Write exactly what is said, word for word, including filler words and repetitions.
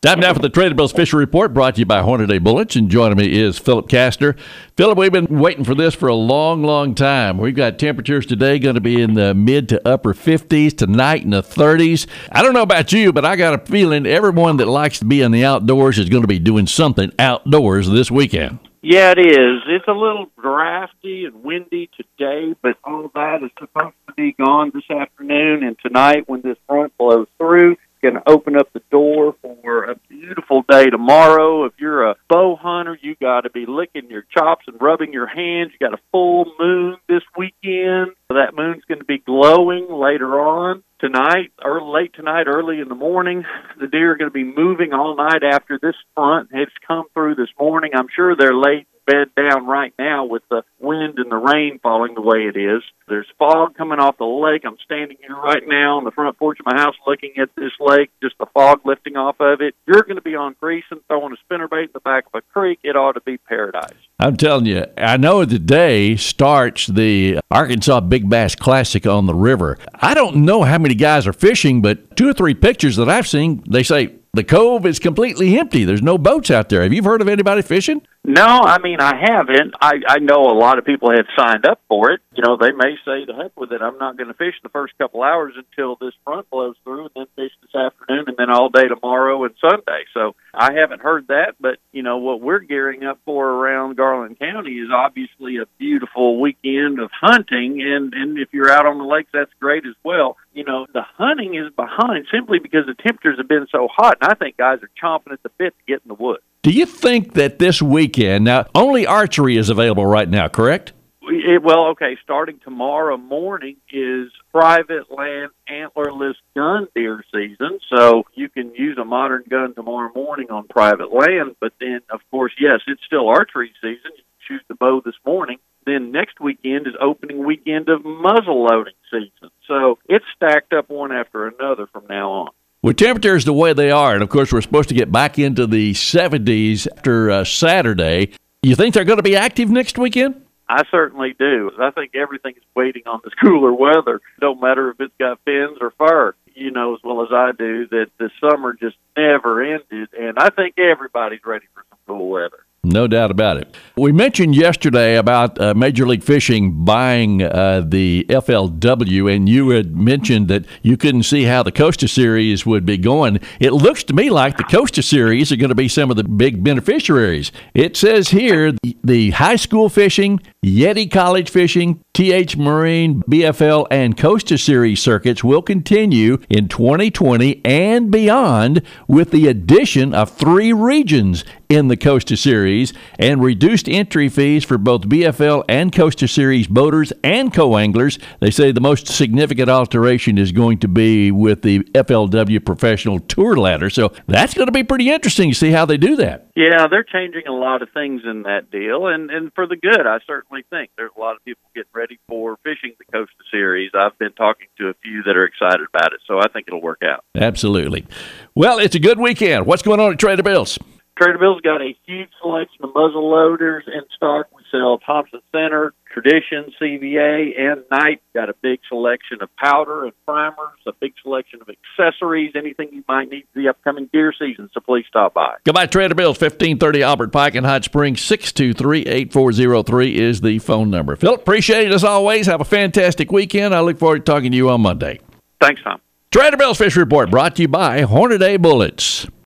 Time now for the Trader Bills Fishery Report, brought to you by Hornaday Bullets, and joining me is Philip Castor. Philip, we've been waiting for this for a long, long time. We've got temperatures today going to be in the mid to upper fifties, tonight in the thirties. I don't know about you, but I got a feeling everyone that likes to be in the outdoors is going to be doing something outdoors this weekend. Yeah, it is. It's a little drafty and windy today, but all that is supposed to be gone this afternoon and tonight when this front blows through. Going to open up the door for a beautiful day tomorrow. If you're a bow hunter, you got to be licking your chops and rubbing your hands. You got a full moon this weekend. That moon's going to be glowing later on tonight, or late tonight, early in the morning. The deer are going to be moving all night after this front has come through this morning. I'm sure they're laid bed down right now with the wind and the rain falling the way it is. There's fog coming off the lake. I'm standing here right now on the front porch of my house looking at this lake, just the fog lifting off of it. You're going to be on Greason throwing a spinnerbait in the back of a creek. It ought to be paradise. I'm telling you, I know today starts the Arkansas Big Bass Classic on the river. I don't know how many guys are fishing, but two or three pictures that I've seen, they say the cove is completely empty. There's no boats out there. Have you heard of anybody fishing? No, I mean, I haven't. I, I know a lot of people have signed up for it. You know, they may say, to heck with it, I'm not going to fish the first couple hours until this front blows through, and then fish this afternoon, and then all day tomorrow and Sunday. So I haven't heard that, but, you know, what we're gearing up for around Garland County is obviously a beautiful weekend of hunting, and, and if you're out on the lakes, that's great as well. You know, the hunting is behind simply because the temperatures have been so hot, and I think guys are chomping at the bit to get in the woods. Do you think that this weekend, now only archery is available right now, correct? It, well, okay, starting tomorrow morning is private land antlerless gun deer season, so you can use a modern gun tomorrow morning on private land, but then, of course, yes, it's still archery season. You can choose the bow this morning. Then next weekend is opening weekend of muzzle loading season, so it's stacked up one after another from now on. With temperatures the way they are, and of course we're supposed to get back into the seventies after uh, Saturday, you think they're going to be active next weekend? I certainly do. I think everything is waiting on this cooler weather. It don't matter if it's got fins or fur. You know as well as I do that the summer just never ended, and I think everybody's ready for some cool weather. No doubt about it. We mentioned yesterday about uh, Major League Fishing buying uh, the F L W, and you had mentioned that you couldn't see how the Costa Series would be going. It looks to me like the Costa Series are going to be some of the big beneficiaries. It says here the, the high school fishing, Yeti College fishing, T H Marine, B F L, and Costa Series circuits will continue in twenty twenty and beyond with the addition of three regions in the Costa Series and reduced entry fees for both B F L and Costa Series boaters and co-anglers. They say the most significant alteration is going to be with the F L W Professional Tour Ladder. So that's going to be pretty interesting to see how they do that. Yeah, they're changing a lot of things in that deal, and, and for the good, I certainly think. There's a lot of people getting ready for fishing the Costa Series. I've been talking to a few that are excited about it, so I think it'll work out. Absolutely. Well, it's a good weekend. What's going on at Trader Bills? Trader Bill's got a huge selection of muzzle loaders in stock. We sell Thompson Center, Tradition, C V A, and Knight. Got a big selection of powder and primers, a big selection of accessories, anything you might need for the upcoming deer season, so please stop by. Go by Trader Bills, fifteen thirty Albert Pike in Hot Springs. Six two three, eight four zero three is the phone number. Philip, appreciate it as always. Have a fantastic weekend. I look forward to talking to you on Monday. Thanks, Tom. Trader Bills Fish Report brought to you by Hornaday Bullets.